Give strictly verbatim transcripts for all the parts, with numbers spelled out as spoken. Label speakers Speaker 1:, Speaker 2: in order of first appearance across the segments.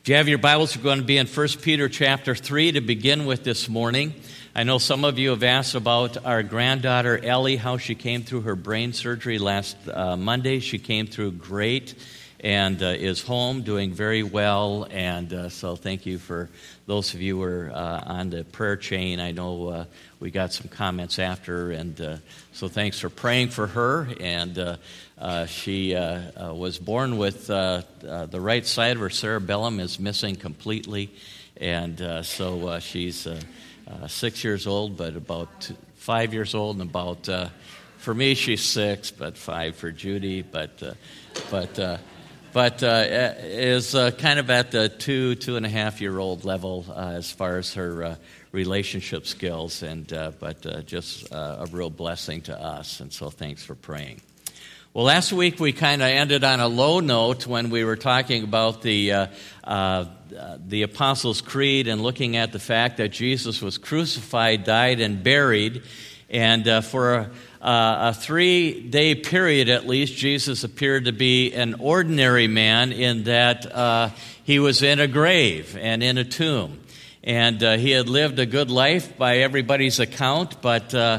Speaker 1: If you have your Bibles, we're going to be in First Peter chapter three to begin with this morning. I know some of you have asked about our granddaughter Ellie, how she came through her brain surgery last uh, Monday. She came through great and uh, is home doing very well. And uh, so thank you for those of you who are uh, on the prayer chain. I know uh, we got some comments after, and uh, so thanks for praying for her. And uh, uh, she uh, uh, was born with uh, uh, the right side of her cerebellum is missing completely, and uh, so uh, she's uh, uh, six years old, but about two, five years old, and about uh, for me she's six, but five for Judy, but uh, but. Uh, But uh, is uh, kind of at the two, two and a half year old level uh, as far as her uh, relationship skills, and uh, but uh, just uh, a real blessing to us. And so, thanks for praying. Well, last week we kind of ended on a low note when we were talking about the uh, uh, the Apostles' Creed and looking at the fact that Jesus was crucified, died, and buried, and uh, for a Uh, a three-day period at least, Jesus appeared to be an ordinary man in that uh, he was in a grave and in a tomb. And uh, he had lived a good life by everybody's account, but uh,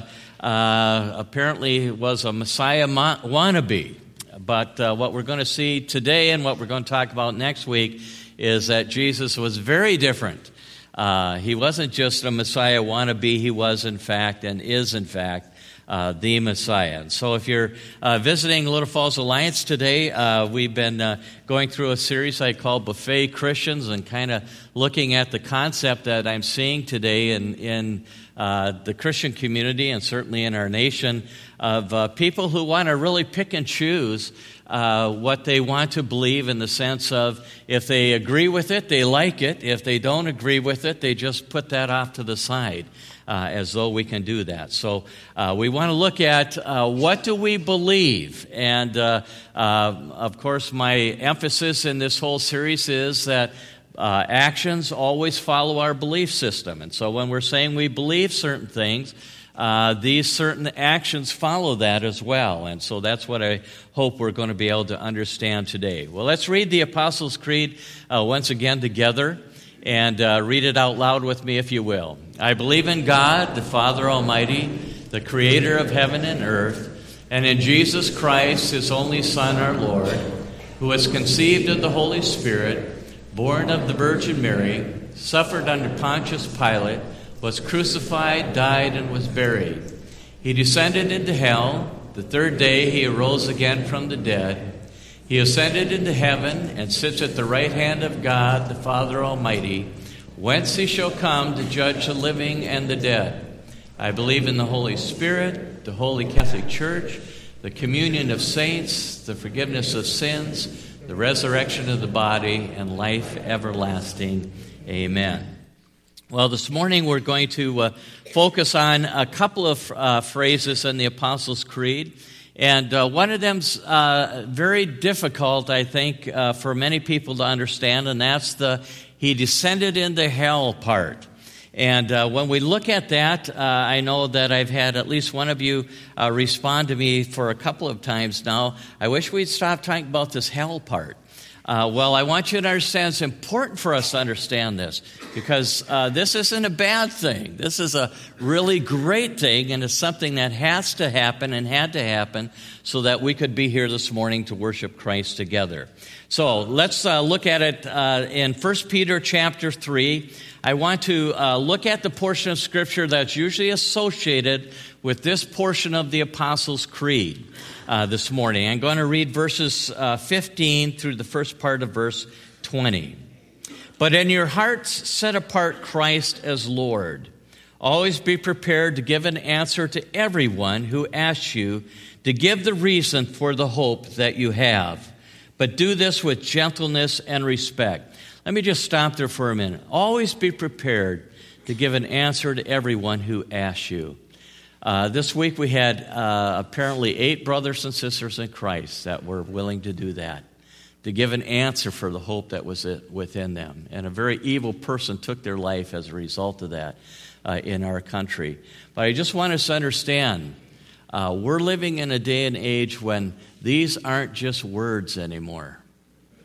Speaker 1: uh, apparently was a Messiah ma- wannabe. But uh, what we're going to see today and what we're going to talk about next week is that Jesus was very different. Uh, he wasn't just a Messiah wannabe, he was in fact and is in fact Uh, the Messiah. And so if you're uh, visiting Little Falls Alliance today, uh, we've been uh, going through a series I call Buffet Christians, and kind of looking at the concept that I'm seeing today in, in uh, the Christian community and certainly in our nation of uh, people who want to really pick and choose uh, what they want to believe, in the sense of if they agree with it, they like it. If they don't agree with it, they just put that off to the side. Uh, as though we can do that. So uh, we want to look at uh, what do we believe? And uh, uh, of course, my emphasis in this whole series is that uh, actions always follow our belief system. And so when we're saying we believe certain things, uh, these certain actions follow that as well. And so that's what I hope we're going to be able to understand today. Well, let's read the Apostles' Creed uh, once again together. And uh, read it out loud with me if you will. I believe in God, the Father Almighty, the creator of heaven and earth, and in Jesus Christ, his only Son, our Lord, who was conceived of the Holy Spirit, born of the Virgin Mary, suffered under Pontius Pilate, was crucified, died, and was buried. He descended into hell. The third day he arose again from the dead. He ascended into heaven and sits at the right hand of God, the Father Almighty, whence he shall come to judge the living and the dead. I believe in the Holy Spirit, the Holy Catholic Church, the communion of saints, the forgiveness of sins, the resurrection of the body, and life everlasting. Amen. Well, this morning we're going to uh, focus on a couple of uh, phrases in the Apostles' Creed. And uh, one of them's uh, very difficult, I think, uh, for many people to understand, and that's the he descended into hell part. And uh, when we look at that, uh, I know that I've had at least one of you uh, respond to me for a couple of times now. I wish we'd stop talking about this hell part. Uh, well, I want you to understand it's important for us to understand this, because uh, this isn't a bad thing. This is a really great thing, and it's something that has to happen and had to happen so that we could be here this morning to worship Christ together. So let's uh, look at it uh, in First Peter chapter three. I want to uh, look at the portion of Scripture that's usually associated with this portion of the Apostles' Creed. Uh, this morning. I'm going to read verses uh, fifteen through the first part of verse twenty. But in your hearts set apart Christ as Lord. Always be prepared to give an answer to everyone who asks you to give the reason for the hope that you have. But do this with gentleness and respect. Let me just stop there for a minute. Always be prepared to give an answer to everyone who asks you. Uh, this week we had uh, apparently eight brothers and sisters in Christ that were willing to do that, to give an answer for the hope that was within them. And a very evil person took their life as a result of that uh, in our country. But I just want us to understand, uh, we're living in a day and age when these aren't just words anymore.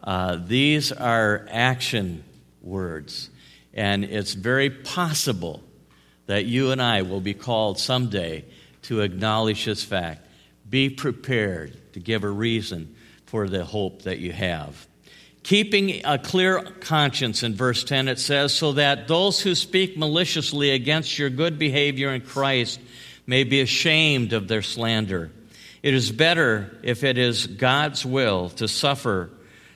Speaker 1: Uh, these are action words. And it's very possible that you and I will be called someday to acknowledge this fact. Be prepared to give a reason for the hope that you have. Keeping a clear conscience, in verse ten it says, so that those who speak maliciously against your good behavior in Christ may be ashamed of their slander. It is better, if it is God's will, to suffer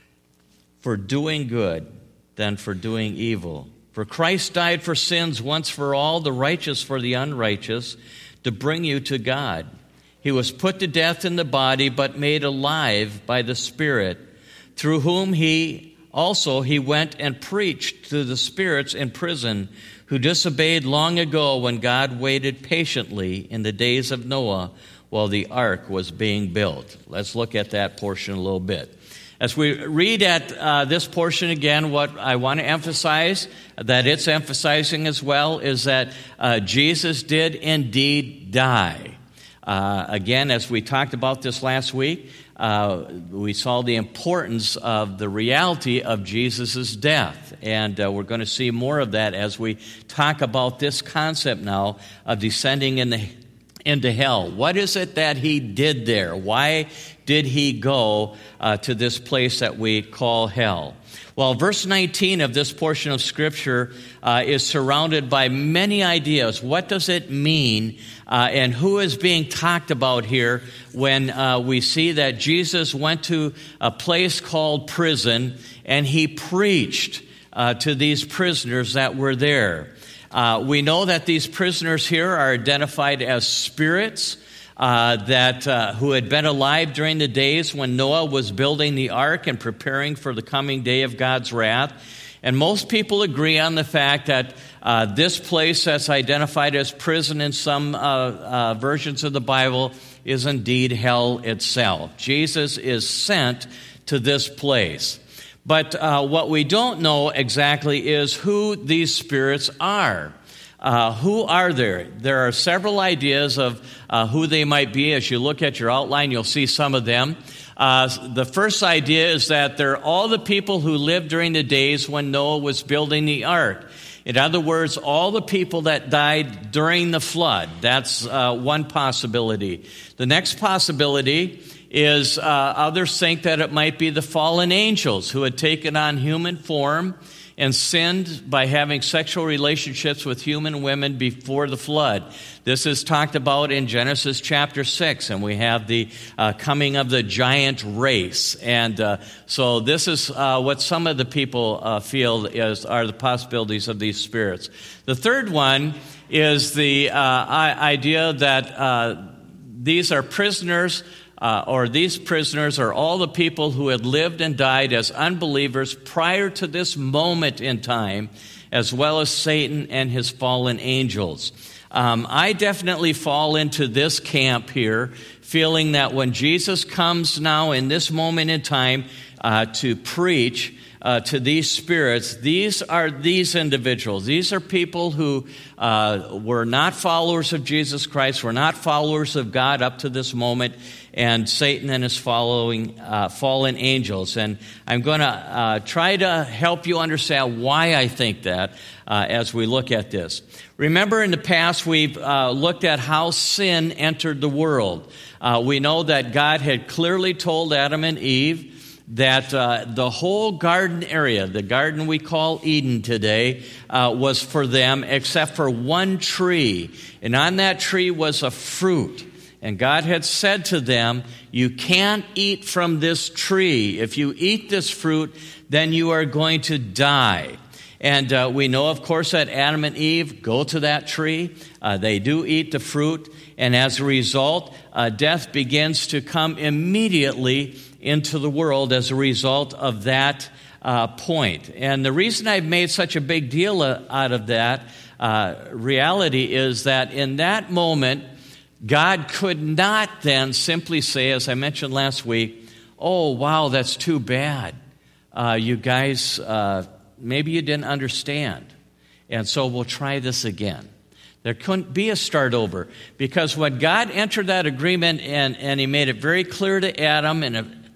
Speaker 1: for doing good than for doing evil. For Christ died for sins once for all, the righteous for the unrighteous, to bring you to God. He was put to death in the body, but made alive by the Spirit, through whom he also he went and preached to the spirits in prison, who disobeyed long ago when God waited patiently in the days of Noah while the ark was being built. Let's look at that portion a little bit. As we read at uh, this portion again, what I want to emphasize, that it's emphasizing as well, is that uh, Jesus did indeed die. Uh, again, as we talked about this last week, uh, we saw the importance of the reality of Jesus' death. And uh, we're going to see more of that as we talk about this concept now of descending in the into hell. What is it that he did there? Why did he go uh, to this place that we call hell? Well, verse nineteen of this portion of Scripture uh, is surrounded by many ideas. What does it mean, uh, and who is being talked about here when uh, we see that Jesus went to a place called prison and he preached uh, to these prisoners that were there? Uh, we know that these prisoners here are identified as spirits uh, that uh, who had been alive during the days when Noah was building the ark and preparing for the coming day of God's wrath. And most people agree on the fact that uh, this place that's identified as prison in some uh, uh, versions of the Bible is indeed hell itself. Jesus is sent to this place. But uh, what we don't know exactly is who these spirits are. Uh, who are there? There are several ideas of uh, who they might be. As you look at your outline, you'll see some of them. Uh, the first idea is that they're all the people who lived during the days when Noah was building the ark. In other words, all the people that died during the flood. That's uh, one possibility. The next possibility is uh, others think that it might be the fallen angels who had taken on human form and sinned by having sexual relationships with human women before the flood. This is talked about in Genesis chapter six, and we have the uh, coming of the giant race. And uh, so this is uh, what some of the people uh, feel is, are the possibilities of these spirits. The third one is the uh, idea that uh, these are prisoners Uh, or these prisoners are all the people who had lived and died as unbelievers prior to this moment in time, as well as Satan and his fallen angels. Um, I definitely fall into this camp here, feeling that when Jesus comes now in this moment in time uh, to preach Uh, to these spirits, these are these individuals. These are people who uh, were not followers of Jesus Christ, were not followers of God up to this moment, and Satan and his following uh, fallen angels. And I'm going to uh, try to help you understand why I think that uh, as we look at this. Remember, in the past, we've uh, looked at how sin entered the world. Uh, we know that God had clearly told Adam and Eve that uh, the whole garden area, the garden we call Eden today, uh, was for them except for one tree. And on that tree was a fruit. And God had said to them, you can't eat from this tree. If you eat this fruit, then you are going to die. And uh, we know, of course, that Adam and Eve go to that tree. Uh, they do eat the fruit. And as a result, uh, death begins to come immediately into the world as a result of that uh, point. And the reason I've made such a big deal out of that uh, reality is that in that moment, God could not then simply say, as I mentioned last week, oh, wow, that's too bad. Uh, you guys, uh, maybe you didn't understand. And so we'll try this again. There couldn't be a start over, because when God entered that agreement and, and he made it very clear to Adam and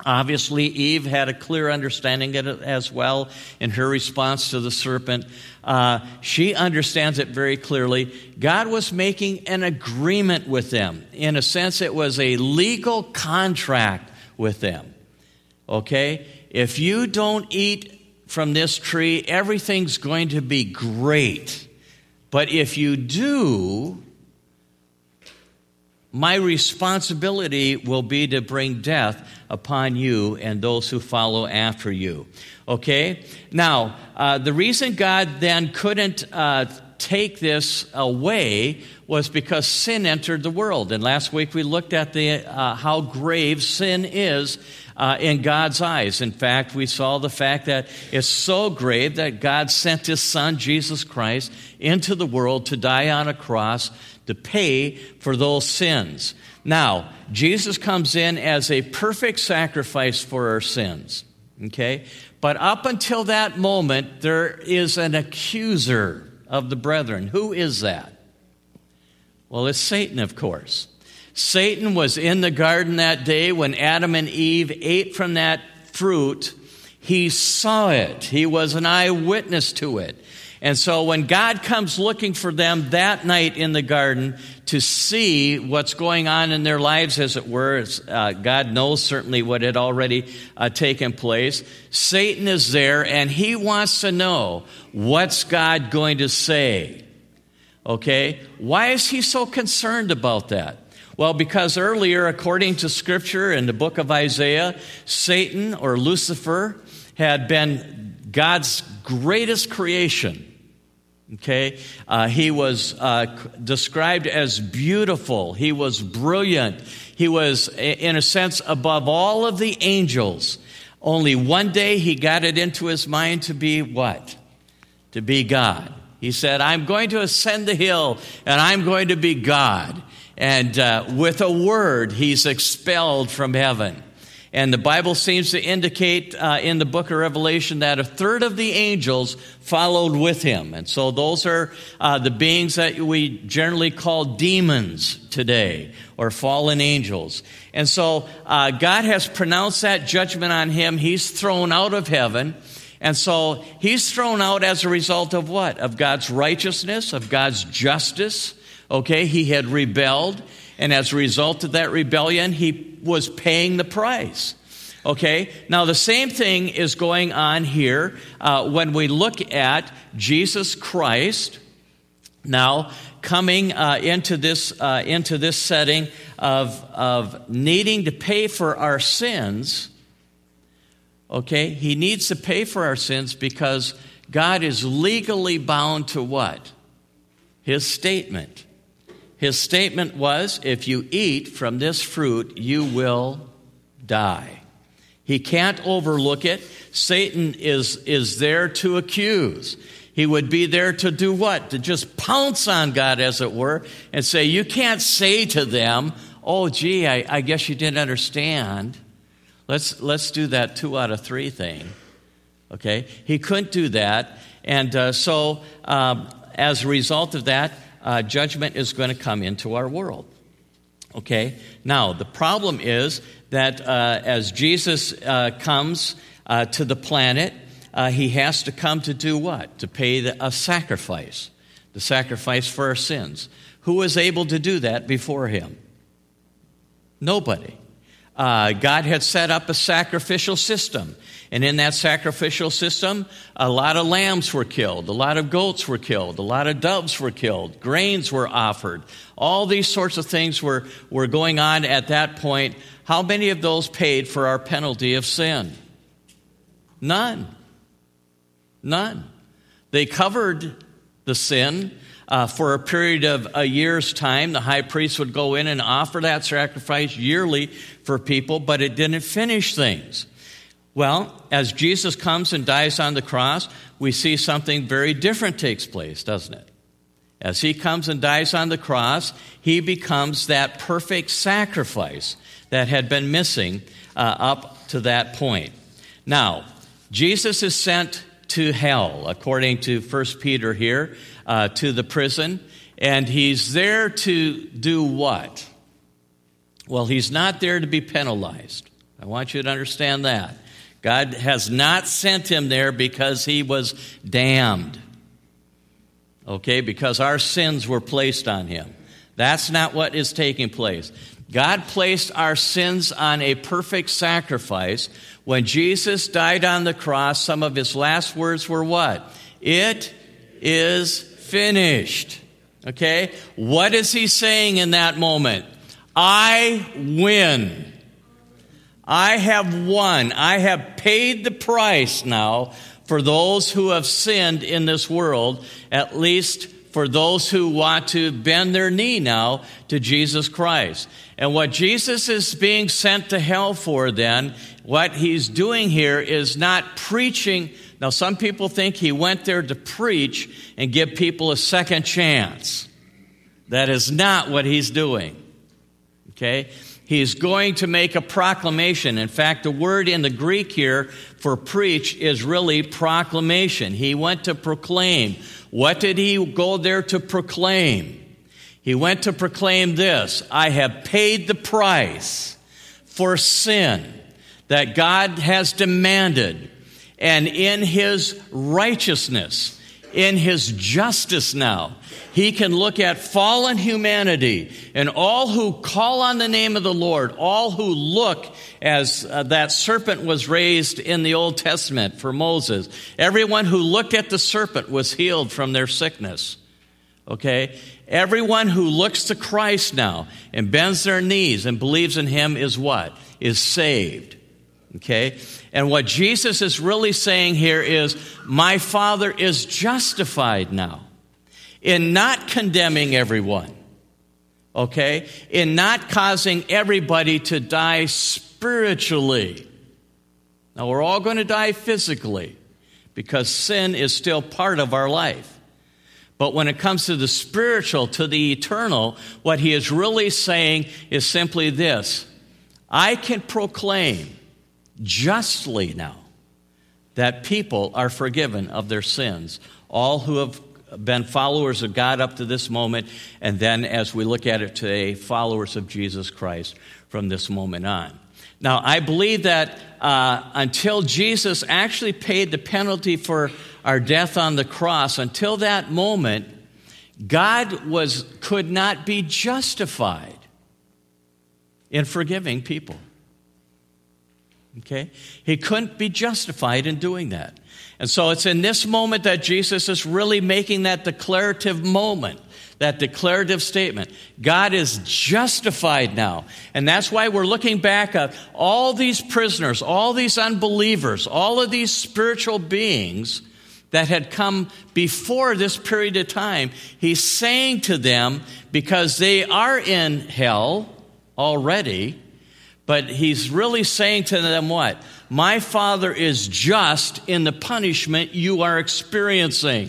Speaker 1: Obviously, Eve had a clear understanding of it as well in her response to the serpent. Uh, she understands it very clearly. God was making an agreement with them. In a sense, it was a legal contract with them. Okay? If you don't eat from this tree, everything's going to be great. But if you do, my responsibility will be to bring death upon you and those who follow after you. Okay? Now, uh, the reason God then couldn't uh, take this away was because sin entered the world. And last week we looked at the uh, how grave sin is uh, in God's eyes. In fact, we saw the fact that it's so grave that God sent His Son, Jesus Christ, into the world to die on a cross to pay for those sins. Now, Jesus comes in as a perfect sacrifice for our sins, okay? But up until that moment, there is an accuser of the brethren. Who is that? Well, it's Satan, of course. Satan was in the garden that day when Adam and Eve ate from that fruit. He saw it. He was an eyewitness to it. And so when God comes looking for them that night in the garden to see what's going on in their lives, as it were, uh, God knows certainly what had already uh, taken place. Satan is there, and he wants to know, what's God going to say? Okay? Why is he so concerned about that? Well, because earlier, according to Scripture in the book of Isaiah, Satan, or Lucifer, had been God's greatest creation. Okay, uh, he was uh, described as beautiful. He was brilliant. He was, in a sense, above all of the angels. Only one day he got it into his mind to be what? To be God. He said, I'm going to ascend the hill, and I'm going to be God. And uh, with a word, he's expelled from heaven. And the Bible seems to indicate uh, in the book of Revelation that a third of the angels followed with him. And so those are uh, the beings that we generally call demons today, or fallen angels. And so uh, God has pronounced that judgment on him. He's thrown out of heaven. And so he's thrown out as a result of what? Of God's righteousness, of God's justice. Okay, he had rebelled. And as a result of that rebellion, he was paying the price. Okay? Now, the same thing is going on here uh, when we look at Jesus Christ now coming uh, into this uh, into this setting of, of needing to pay for our sins. Okay? He needs to pay for our sins because God is legally bound to what? His statement. His statement was, if you eat from this fruit, you will die. He can't overlook it. Satan is, is there to accuse. He would be there to do what? To just pounce on God, as it were, and say, you can't say to them, oh, gee, I, I guess you didn't understand. Let's, let's do that two out of three thing. Okay? He couldn't do that. And uh, so, um, as a result of that, Uh, judgment is going to come into our world. Okay? Now, the problem is that uh, as Jesus uh, comes uh, to the planet, uh, he has to come to do what? To pay the, a sacrifice. The sacrifice for our sins. Who was able to do that before him? Nobody. Uh, God had set up a sacrificial system. And in that sacrificial system, a lot of lambs were killed, a lot of goats were killed, a lot of doves were killed, grains were offered. All these sorts of things were, were going on at that point. How many of those paid for our penalty of sin? None. None. They covered the sin uh, for a period of a year's time. The high priest would go in and offer that sacrifice yearly for people, but it didn't finish things. Well, as Jesus comes and dies on the cross, we see something very different takes place, doesn't it? As he comes and dies on the cross, he becomes that perfect sacrifice that had been missing uh, up to that point. Now, Jesus is sent to hell, according to First Peter here, uh, to the prison, and he's there to do what? Well, he's not there to be penalized. I want you to understand that. God has not sent him there because he was damned. Okay, because our sins were placed on him. That's not what is taking place. God placed our sins on a perfect sacrifice. When Jesus died on the cross, some of his last words were what? It is finished. Okay? What is he saying in that moment? I win. I have won. I have paid the price now for those who have sinned in this world, at least for those who want to bend their knee now to Jesus Christ. And what Jesus is being sent to hell for then, what he's doing here is not preaching. Now, some people think he went there to preach and give people a second chance. That is not what he's doing. Okay? He's going to make a proclamation. In fact, the word in the Greek here for preach is really proclamation. He went to proclaim. What did he go there to proclaim? He went to proclaim this: I have paid the price for sin that God has demanded. And in his righteousness, in his justice now, he can look at fallen humanity and all who call on the name of the Lord, all who look as uh, that serpent was raised in the Old Testament for Moses. Everyone who looked at the serpent was healed from their sickness. Okay? Everyone who looks to Christ now and bends their knees and believes in him is what? Is saved. Okay? And what Jesus is really saying here is, my Father is justified now in not condemning everyone, okay? In not causing everybody to die spiritually. Now, we're all going to die physically because sin is still part of our life. But when it comes to the spiritual, to the eternal, what he is really saying is simply this: I can proclaim justly now that people are forgiven of their sins, all who have been followers of God up to this moment, and then as we look at it today, followers of Jesus Christ from this moment on. Now, I believe that uh, until Jesus actually paid the penalty for our death on the cross, until that moment, God was could not be justified in forgiving people. Okay? He couldn't be justified in doing that. And so it's in this moment that Jesus is really making that declarative moment, that declarative statement. God is justified now. And that's why we're looking back at all these prisoners, all these unbelievers, all of these spiritual beings that had come before this period of time. He's saying to them, because they are in hell already, but he's really saying to them what? My Father is just in the punishment you are experiencing.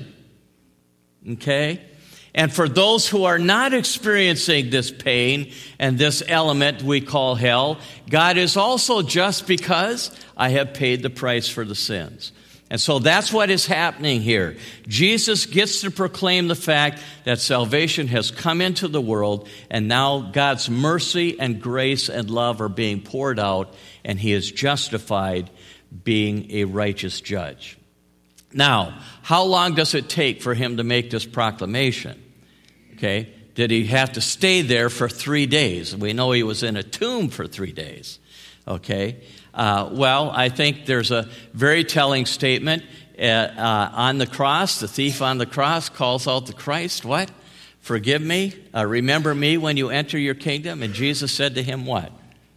Speaker 1: Okay? And for those who are not experiencing this pain and this element we call hell, God is also just because I have paid the price for the sins. And so that's what is happening here. Jesus gets to proclaim the fact that salvation has come into the world, and now God's mercy and grace and love are being poured out, and he is justified being a righteous judge. Now, how long does it take for him to make this proclamation? Okay, did he have to stay there for three days? We know he was in a tomb for three days. Okay, uh, well, I think there's a very telling statement uh, uh, on the cross. The thief on the cross calls out to Christ, what? Forgive me, uh, remember me when you enter your kingdom. And Jesus said to him, what?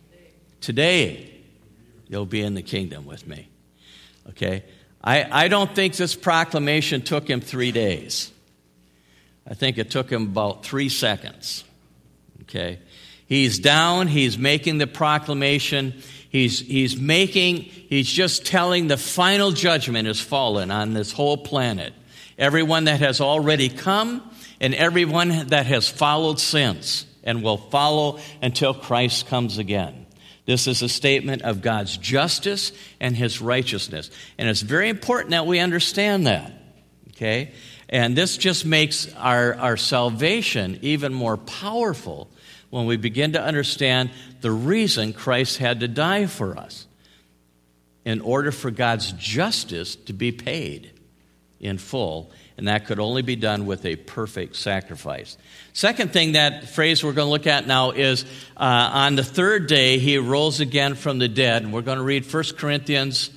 Speaker 1: Today you'll be in the kingdom with me. Okay, I, I don't think this proclamation took him three days. I think it took him about three seconds. Okay, he's down, he's making the proclamation. He's, he's making, he's just telling the final judgment has fallen on this whole planet. Everyone that has already come and everyone that has followed since and will follow until Christ comes again. This is a statement of God's justice and his righteousness. And it's very important that we understand that. Okay? And this just makes our, our salvation even more powerful when we begin to understand the reason Christ had to die for us, in order for God's justice to be paid in full, and that could only be done with a perfect sacrifice. Second thing, that phrase we're going to look at now is, uh, on the third day he rose again from the dead. And we're going to read First Corinthians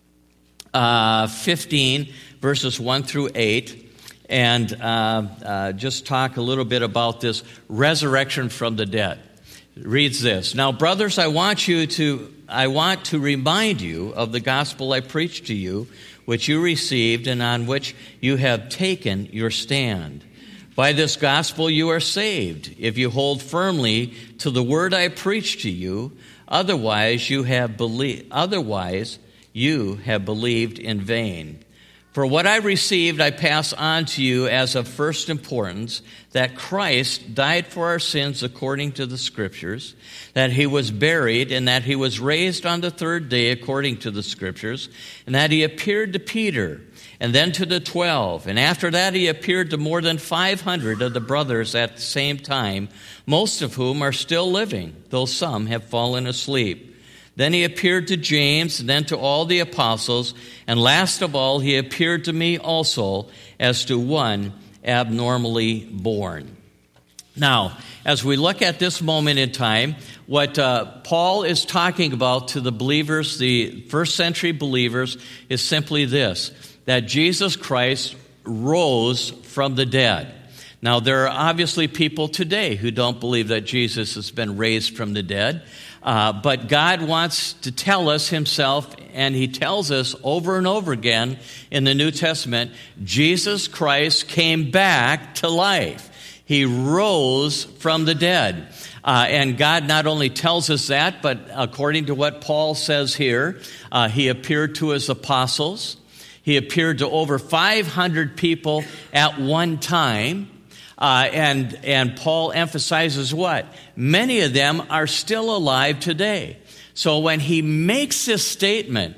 Speaker 1: uh, fifteen, verses one through eight, and uh, uh, just talk a little bit about this resurrection from the dead. It reads this: "Now, brothers, I want you to I want to remind you of the gospel I preached to you, which you received and on which you have taken your stand. By this gospel you are saved, if you hold firmly to the word I preached to you. Otherwise you have believed. Otherwise you have believed in vain. For what I received I pass on to you as of first importance, that Christ died for our sins according to the Scriptures, that he was buried, and that he was raised on the third day according to the Scriptures, and that he appeared to Peter, and then to the twelve. And after that he appeared to more than five hundred of the brothers at the same time, most of whom are still living, though some have fallen asleep. Then he appeared to James, and then to all the apostles, and last of all he appeared to me also as to one abnormally born." Now, as we look at this moment in time, what uh, Paul is talking about to the believers, the first century believers, is simply this: that Jesus Christ rose from the dead. Now, there are obviously people today who don't believe that Jesus has been raised from the dead. Uh, but God wants to tell us himself, and he tells us over and over again in the New Testament, Jesus Christ came back to life. He rose from the dead. Uh, and God not only tells us that, but according to what Paul says here, uh, he appeared to his apostles. He appeared to over five hundred people at one time. Uh, and and Paul emphasizes what? Many of them are still alive today. So when he makes this statement,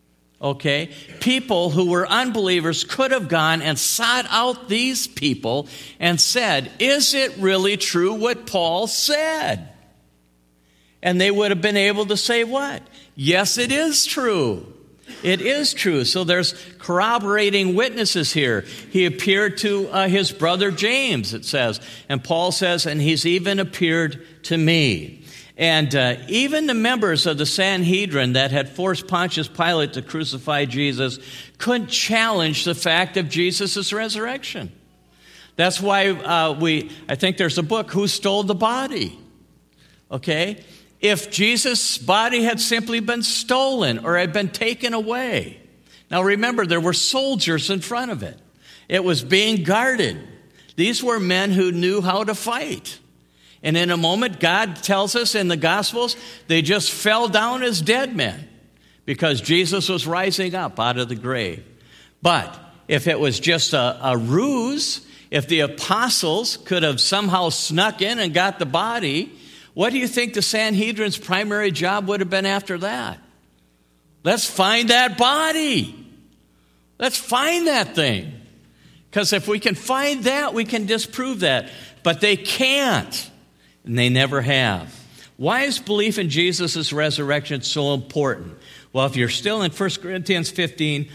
Speaker 1: okay, people who were unbelievers could have gone and sought out these people and said, "Is it really true what Paul said?" And they would have been able to say what? Yes, it is true. It is true. So there's corroborating witnesses here. He appeared to uh, his brother James, it says. And Paul says, and he's even appeared to me. And uh, even the members of the Sanhedrin that had forced Pontius Pilate to crucify Jesus couldn't challenge the fact of Jesus' resurrection. That's why uh, we, I think there's a book, Who Stole the Body? Okay? If Jesus' body had simply been stolen or had been taken away. Now remember, there were soldiers in front of it. It was being guarded. These were men who knew how to fight. And in a moment, God tells us in the Gospels, they just fell down as dead men because Jesus was rising up out of the grave. But if it was just a, a ruse, if the apostles could have somehow snuck in and got the body, what do you think the Sanhedrin's primary job would have been after that? Let's find that body. Let's find that thing. Because if we can find that, we can disprove that. But they can't, and they never have. Why is belief in Jesus' resurrection so important? Well, if you're still in First Corinthians fifteen,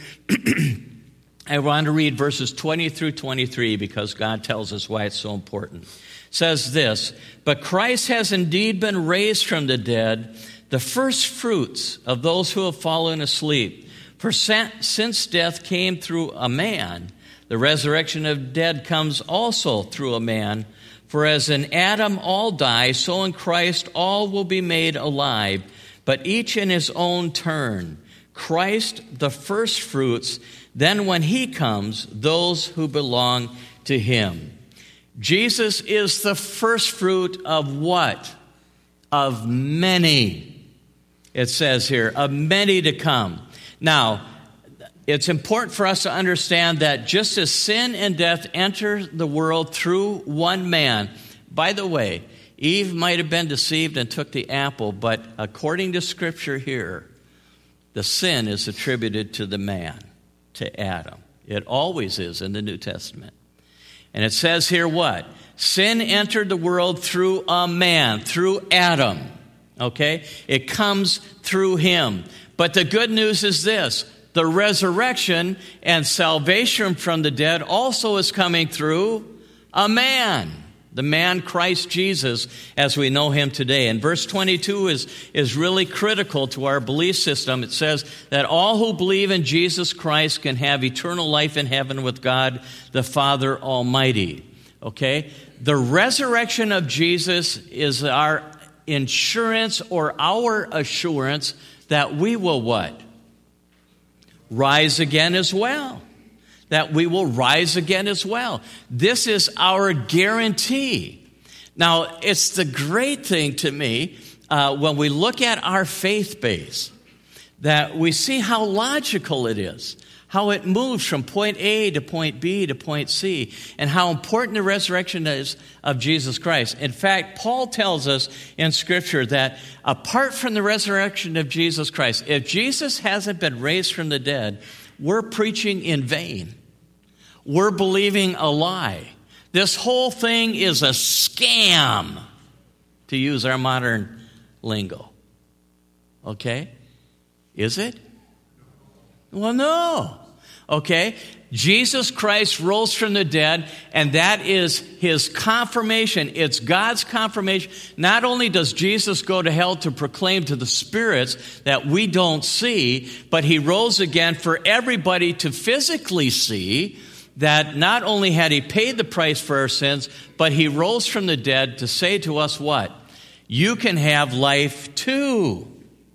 Speaker 1: I want to read verses twenty through twenty-three because God tells us why it's so important. Says this: "But Christ has indeed been raised from the dead, the first fruits of those who have fallen asleep. For since death came through a man, the resurrection of dead comes also through a man. For as in Adam all die, so in Christ all will be made alive, but each in his own turn. Christ the first fruits, then when he comes, those who belong to him." Jesus is the first fruit of what? Of many. It says here, of many to come. Now, it's important for us to understand that just as sin and death enter the world through one man, by the way, Eve might have been deceived and took the apple, but according to Scripture here, the sin is attributed to the man, to Adam. It always is in the New Testament. And it says here what? Sin entered the world through a man, through Adam. Okay? It comes through him. But the good news is this. The resurrection and salvation from the dead also is coming through a man. The man Christ Jesus as we know him today. And verse twenty-two is, is really critical to our belief system. It says that all who believe in Jesus Christ can have eternal life in heaven with God the Father Almighty. Okay? The resurrection of Jesus is our insurance or our assurance that we will what? Rise again as well. That we will rise again as well. This is our guarantee. Now, it's the great thing to me uh, when we look at our faith base, that we see how logical it is, how it moves from point A to point B to point C, and how important the resurrection is of Jesus Christ. In fact, Paul tells us in Scripture that apart from the resurrection of Jesus Christ, if Jesus hasn't been raised from the dead, we're preaching in vain. We're believing a lie. This whole thing is a scam, to use our modern lingo. Okay? Is it? Well, no. Okay? Jesus Christ rose from the dead, and that is his confirmation. It's God's confirmation. Not only does Jesus go to hell to proclaim to the spirits that we don't see, but he rose again for everybody to physically see that not only had he paid the price for our sins, but he rose from the dead to say to us what? You can have life too.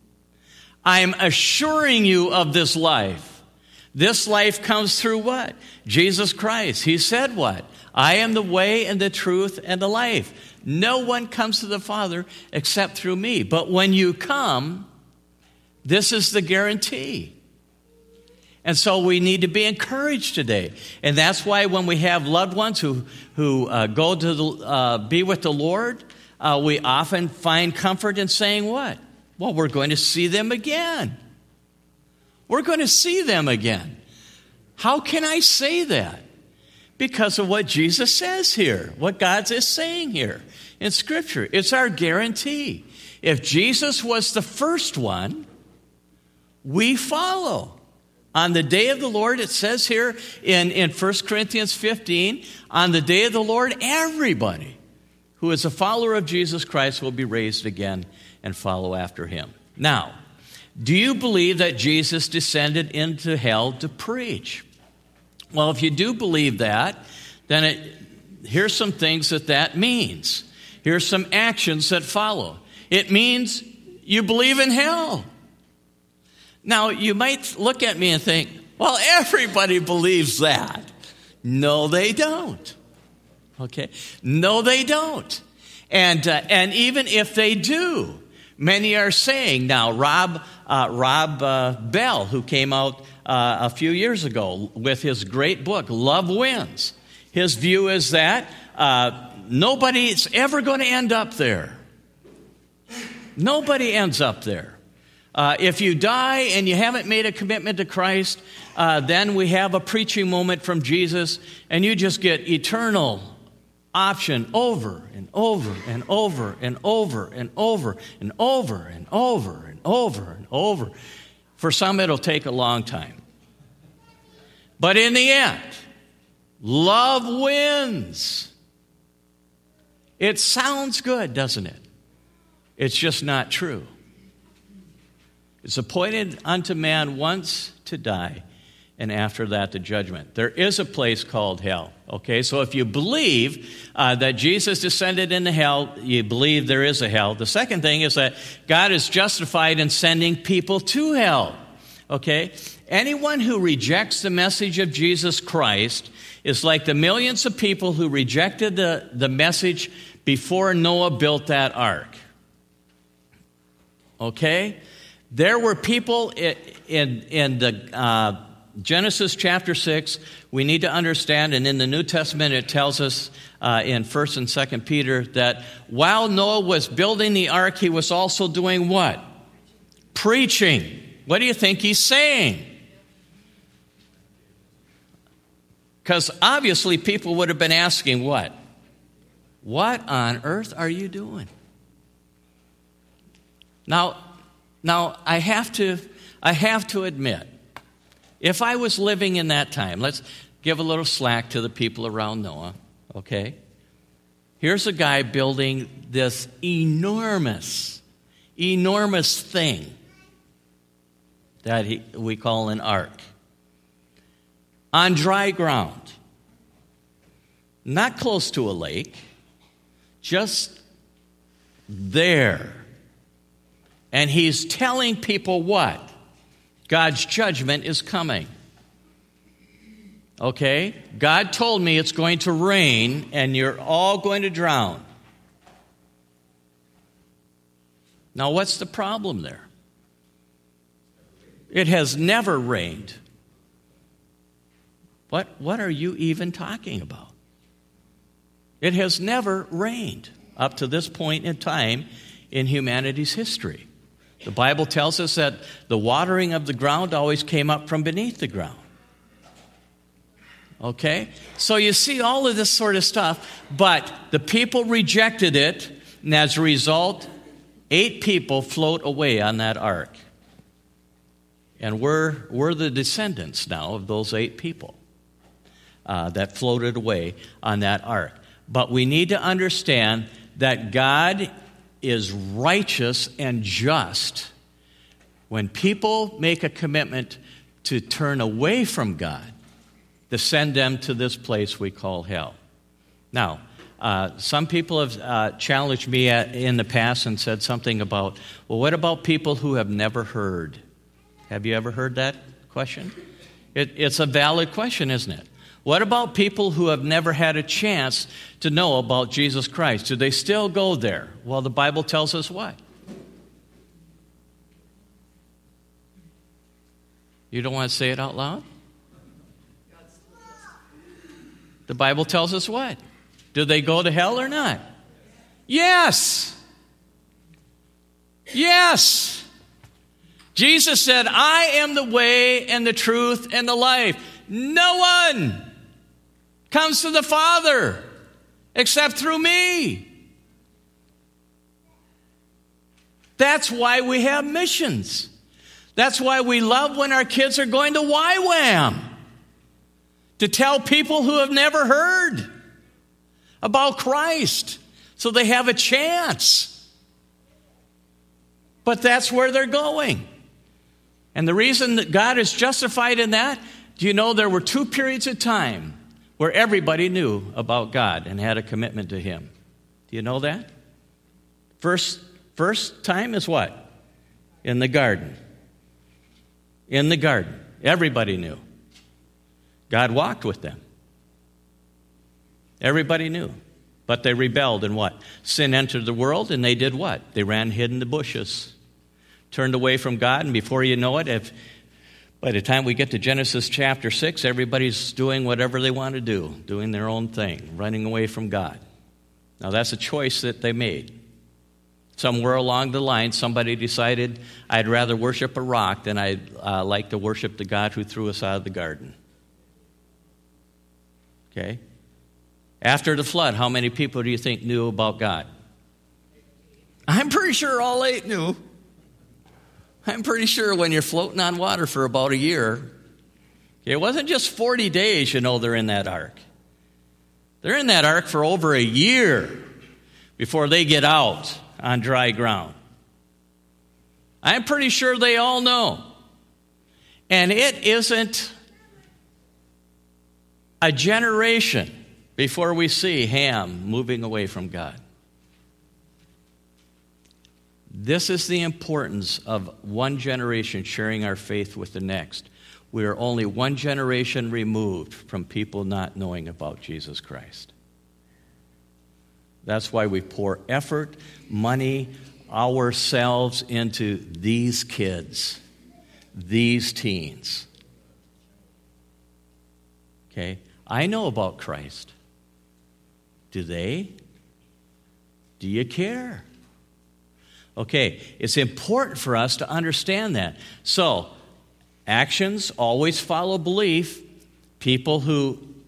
Speaker 1: I'm assuring you of this life. This life comes through what? Jesus Christ. He said what? I am the way and the truth and the life. No one comes to the Father except through me. But when you come, this is the guarantee. And so we need to be encouraged today. And that's why when we have loved ones who, who uh, go to the, uh, be with the Lord, uh, we often find comfort in saying what? Well, we're going to see them again. We're going to see them again. How can I say that? Because of what Jesus says here, what God is saying here in Scripture. It's our guarantee. If Jesus was the first one, we follow. On the day of the Lord, it says here in, in First Corinthians fifteen, on the day of the Lord, everybody who is a follower of Jesus Christ will be raised again and follow after him. Now, do you believe that Jesus descended into hell to preach? Well, if you do believe that, then it, here's some things that that means. Here's some actions that follow. It means you believe in hell. Now, you might look at me and think, well, everybody believes that. No, they don't. Okay? No, they don't. And uh, and even if they do, many are saying now, Rob uh, Rob uh, Bell, who came out uh, a few years ago with his great book, Love Wins. His view is that uh, nobody's ever going to end up there. Nobody ends up there. Uh, if you die and you haven't made a commitment to Christ, uh, then we have a preaching moment from Jesus, and you just get eternal option over and over and over and over and over and over and over and over and over. For some, it'll take a long time. But in the end, love wins. It sounds good, doesn't it? It's just not true. It's appointed unto man once to die, and after that the judgment. There is a place called hell. Okay, so if you believe uh, that Jesus descended into hell, you believe there is a hell. The second thing is that God is justified in sending people to hell. Okay, anyone who rejects the message of Jesus Christ is like the millions of people who rejected the, the message before Noah built that ark. Okay? There were people in, in, in the uh, Genesis chapter six, we need to understand, and in the New Testament it tells us uh, in First and Second Peter that while Noah was building the ark, he was also doing what? Preaching. What do you think he's saying? Because obviously people would have been asking what? What on earth are you doing? Now, now I have to, I have to admit, if I was living in that time, let's give a little slack to the people around Noah, okay? Here's a guy building this enormous, enormous thing that he, we call an ark. On dry ground. Not close to a lake. Just there. And he's telling people what? God's judgment is coming. Okay? God told me it's going to rain and you're all going to drown. Now, what's the problem there? It has never rained. What, what are you even talking about? It has never rained up to this point in time in humanity's history. The Bible tells us that the watering of the ground always came up from beneath the ground. Okay? So you see all of this sort of stuff, but the people rejected it, and as a result, eight people float away on that ark. And we're, we're the descendants now of those eight people uh, that floated away on that ark. But we need to understand that God is righteous and just. When people make a commitment to turn away from God, to send them to this place we call hell. Now, uh, some people have uh, challenged me at, in the past and said something about, well, what about people who have never heard? Have you ever heard that question? It, it's a valid question, isn't it? What about people who have never had a chance to know about Jesus Christ? Do they still go there? Well, the Bible tells us what? You don't want to say it out loud? The Bible tells us what? Do they go to hell or not? Yes. Yes. Jesus said, I am the way and the truth and the life. No one comes to the Father except through me. That's why we have missions. That's why we love when our kids are going to Y WAM. To tell people who have never heard about Christ so they have a chance. But that's where they're going. And the reason that God is justified in that, do you know there were two periods of time where everybody knew about God and had a commitment to Him? Do you know that? First, first time is what? In the garden. In the garden. Everybody knew. God walked with them. Everybody knew. But they rebelled and what? Sin entered the world and they did what? They ran hid in the bushes. Turned away from God, and before you know it, if by the time we get to Genesis chapter six, everybody's doing whatever they want to do, doing their own thing, running away from God. Now that's a choice that they made. Somewhere along the line, somebody decided, I'd rather worship a rock than I'd uh, like to worship the God who threw us out of the garden. Okay? After the flood, how many people do you think knew about God? I'm pretty sure all eight knew. I'm pretty sure when you're floating on water for about a year, it wasn't just forty days, you know, they're in that ark. They're in that ark for over a year before they get out on dry ground. I'm pretty sure they all know. And it isn't a generation before we see Ham moving away from God. This is the importance of one generation sharing our faith with the next. We are only one generation removed from people not knowing about Jesus Christ. That's why we pour effort, money, ourselves into these kids, these teens. Okay? I know about Christ. Do they? Do you care? Okay, it's important for us to understand that. So, actions always follow belief. People who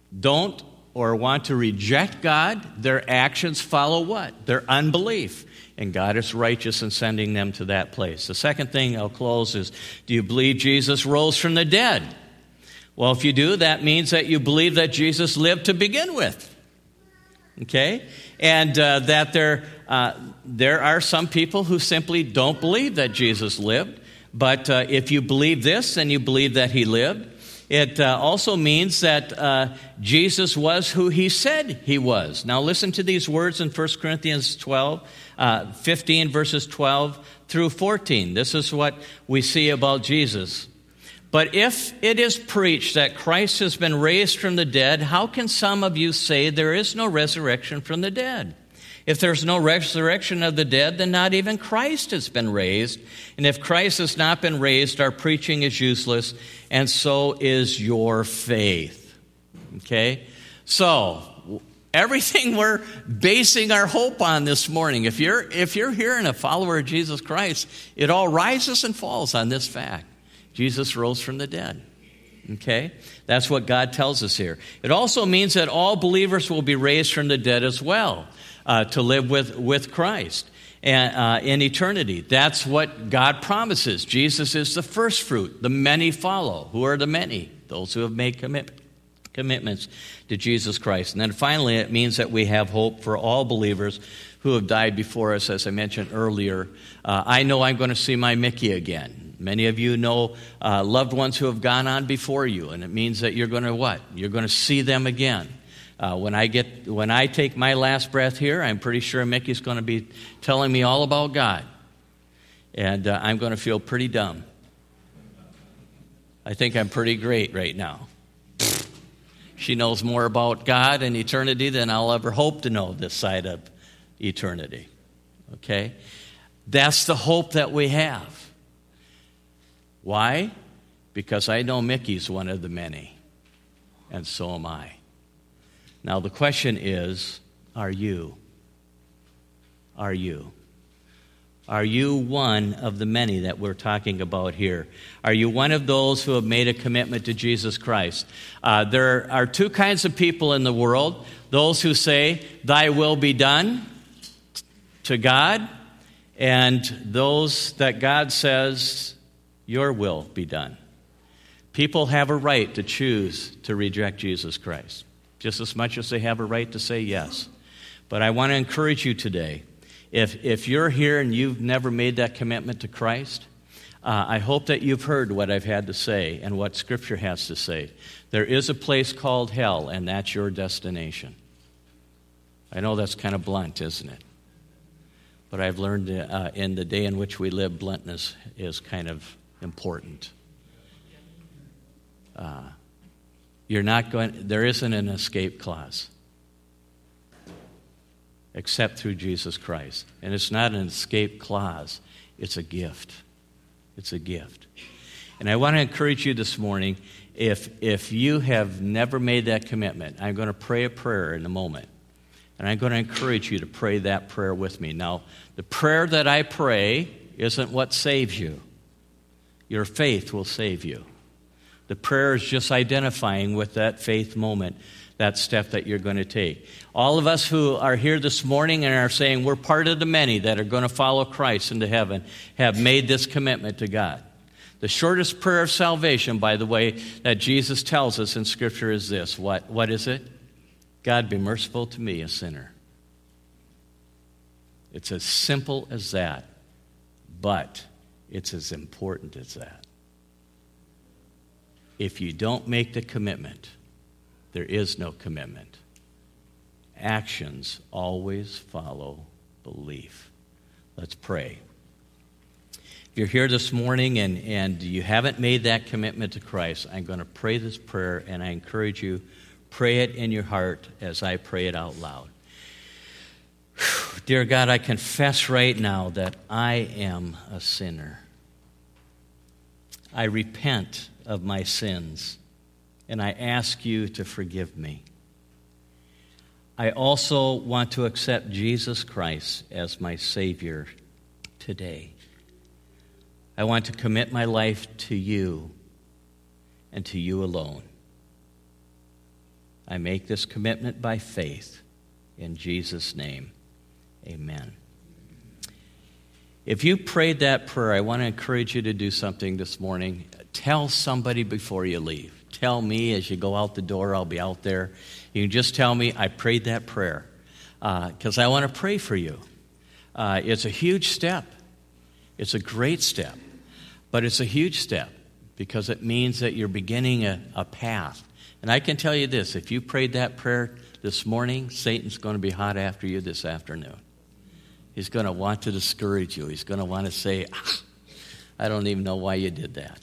Speaker 1: don't or want to reject God, their actions follow what? Their unbelief. And God is righteous in sending them to that place. The second thing I'll close is, do you believe Jesus rose from the dead? Well, if you do, that means that you believe that Jesus lived to begin with. Okay? And uh, that there, uh, there are some people who simply don't believe that Jesus lived. But uh, if you believe this, then you believe that he lived. It uh, also means that uh, Jesus was who he said he was. Now listen to these words in First Corinthians twelve, uh, fifteen, verses twelve through fourteen. This is what we see about Jesus. But if it is preached that Christ has been raised from the dead, how can some of you say there is no resurrection from the dead? If there's no resurrection of the dead, then not even Christ has been raised. And if Christ has not been raised, our preaching is useless, and so is your faith. Okay? So, everything we're basing our hope on this morning, if you're, if you're here and a follower of Jesus Christ, it all rises and falls on this fact. Jesus rose from the dead. Okay? That's what God tells us here. It also means that all believers will be raised from the dead as well. Uh, to live with, with Christ and, uh, in eternity. That's what God promises. Jesus is the first fruit. The many follow. Who are the many? Those who have made commit, commitments to Jesus Christ. And then finally, it means that we have hope for all believers who have died before us, as I mentioned earlier. Uh, I know I'm going to see my Mickey again. Many of you know uh, loved ones who have gone on before you, and it means that you're going to what? You're going to see them again. Uh, when I get, when I take my last breath here, I'm pretty sure Mickey's going to be telling me all about God. And uh, I'm going to feel pretty dumb. I think I'm pretty great right now. She knows more about God and eternity than I'll ever hope to know this side of eternity. Okay? That's the hope that we have. Why? Because I know Mickey's one of the many. And so am I. Now, the question is, are you? Are you? Are you one of the many that we're talking about here? Are you one of those who have made a commitment to Jesus Christ? Uh, there are two kinds of people in the world. Those who say, thy will be done to God, and those that God says, your will be done. People have a right to choose to reject Jesus Christ, just as much as they have a right to say yes. But I want to encourage you today, if if you're here and you've never made that commitment to Christ, uh, I hope that you've heard what I've had to say and what Scripture has to say. There is a place called hell, and that's your destination. I know that's kind of blunt, isn't it? But I've learned uh, in the day in which we live, bluntness is kind of important. Uh You're not going, there isn't an escape clause except through Jesus Christ. And it's not an escape clause, it's a gift. It's a gift. And I want to encourage you this morning, if, if you have never made that commitment, I'm going to pray a prayer in a moment. And I'm going to encourage you to pray that prayer with me. Now, the prayer that I pray isn't what saves you. Your faith will save you. The prayer is just identifying with that faith moment, that step that you're going to take. All of us who are here this morning and are saying we're part of the many that are going to follow Christ into heaven have made this commitment to God. The shortest prayer of salvation, by the way, that Jesus tells us in Scripture is this. What, what is it? God, be merciful to me, a sinner. It's as simple as that, but it's as important as that. If you don't make the commitment, there is no commitment. Actions always follow belief. Let's pray. If you're here this morning and, and you haven't made that commitment to Christ, I'm going to pray this prayer, and I encourage you, pray it in your heart as I pray it out loud. Dear God, I confess right now that I am a sinner. I repent of my sins, and I ask you to forgive me. I also want to accept Jesus Christ as my Savior today. I want to commit my life to you and to you alone. I make this commitment by faith. In Jesus' name, amen. If you prayed that prayer, I want to encourage you to do something this morning. Tell somebody before you leave. Tell me as you go out the door. I'll be out there. You can just tell me, I prayed that prayer, because uh, I want to pray for you. Uh, it's a huge step. It's a great step. But it's a huge step because it means that you're beginning a, a path. And I can tell you this, if you prayed that prayer this morning, Satan's going to be hot after you this afternoon. He's going to want to discourage you. He's going to want to say, ah, I don't even know why you did that.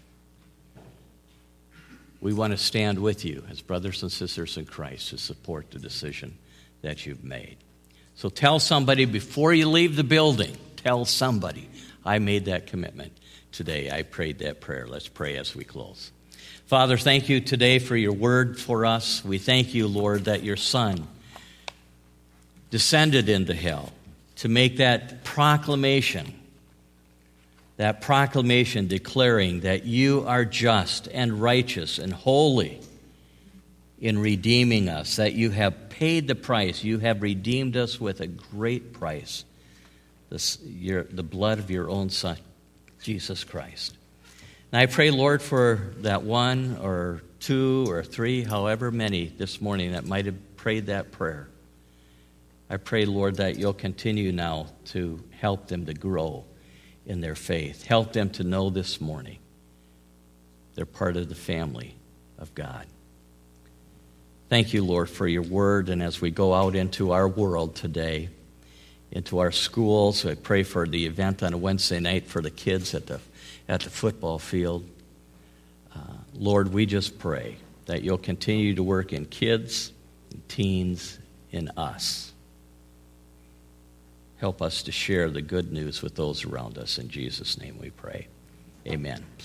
Speaker 1: We want to stand with you as brothers and sisters in Christ to support the decision that you've made. So tell somebody before you leave the building, tell somebody, I made that commitment today. I prayed that prayer. Let's pray as we close. Father, thank you today for your word for us. We thank you, Lord, that your Son descended into hell to make that proclamation, that proclamation declaring that you are just and righteous and holy in redeeming us, that you have paid the price. You have redeemed us with a great price, the, your, the blood of your own Son, Jesus Christ. And I pray, Lord, for that one or two or three, however many this morning that might have prayed that prayer. I pray, Lord, that you'll continue now to help them to grow in their faith. Help them to know this morning they're part of the family of God. Thank you, Lord, for your word. And as we go out into our world today, into our schools, I pray for the event on a Wednesday night for the kids at the at the football field. Uh, Lord, we just pray that you'll continue to work in kids, in teens, in us. Help us to share the good news with those around us. In Jesus' name we pray. Amen.